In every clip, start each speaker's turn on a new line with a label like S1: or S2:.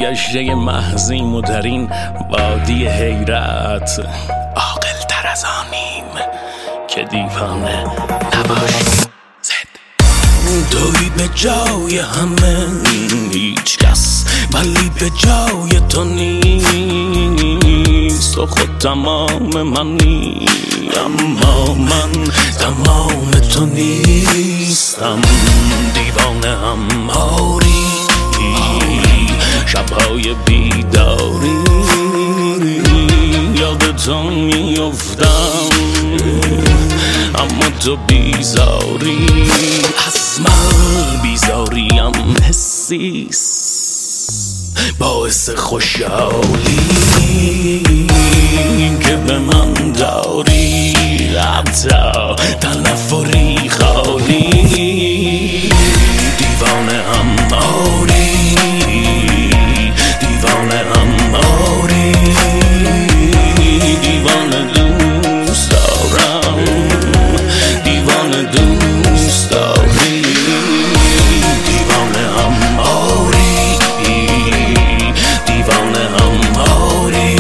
S1: سرگشته محضیم و در این وادی حیرت عاقل تر از آنیم که دیوانه نباشیم. توی به جای همه هیچ کس ولی به جای تو نیست، تو خود تمام منی اما من تمام تو نیستم. دیوانه هم آری شبهای بیداری یاد تو میافتم اما تو بیزاری از من بیزاریم حسیست باعث خوشحالی که به من داری حتی تنفری خالی. دیوانه هم آری دیوانه هم آری دیوانه دوست دارم دیوانه دوست داری دیوانه هم آری دیوانه هم آری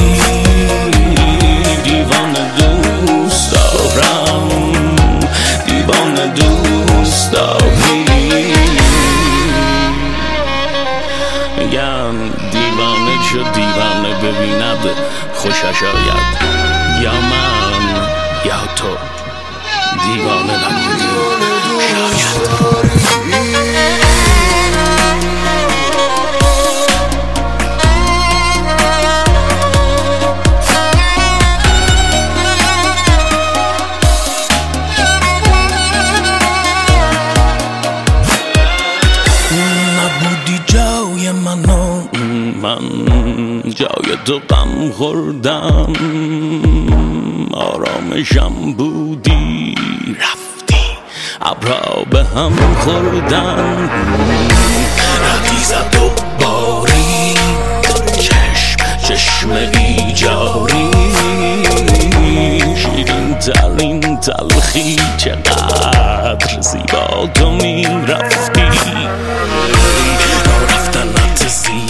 S1: دیوانه دوست دارم دیوانه دوست داری. میگن دیوانه شد دیوانه ببیند خوشش آید، یا من یا تو دیوانه نبودی شاید. نبودی جای منو من جای تو غم خوردم، آرامشم بودی رفتی ابرا به هم خوردن. ردی زد و باری چشم ایجاری شیرین ترین تلخی چقدر زیبا تو می رفتی. رفتنت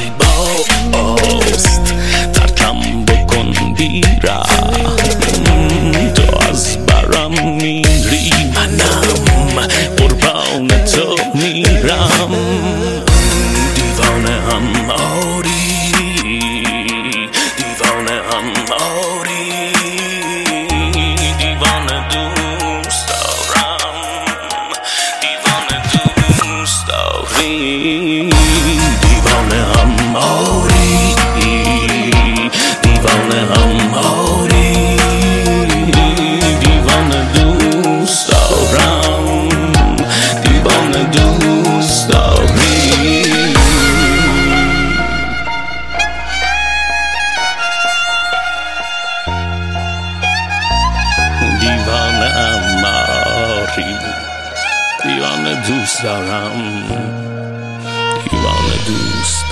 S1: زیباست ترکم بکن بیرم تو از برم میری منم قربان تو میرم. دیوانه هم آری دیوانه هم آری دیوانه دوست دارم دیوانه دوست داری دیوانه هم آری دیوانه هم آری دیوانه دوست دارم دیوانه دوست داری. دیوانه هم آری دیوانه دوست دارم دیوانه دوست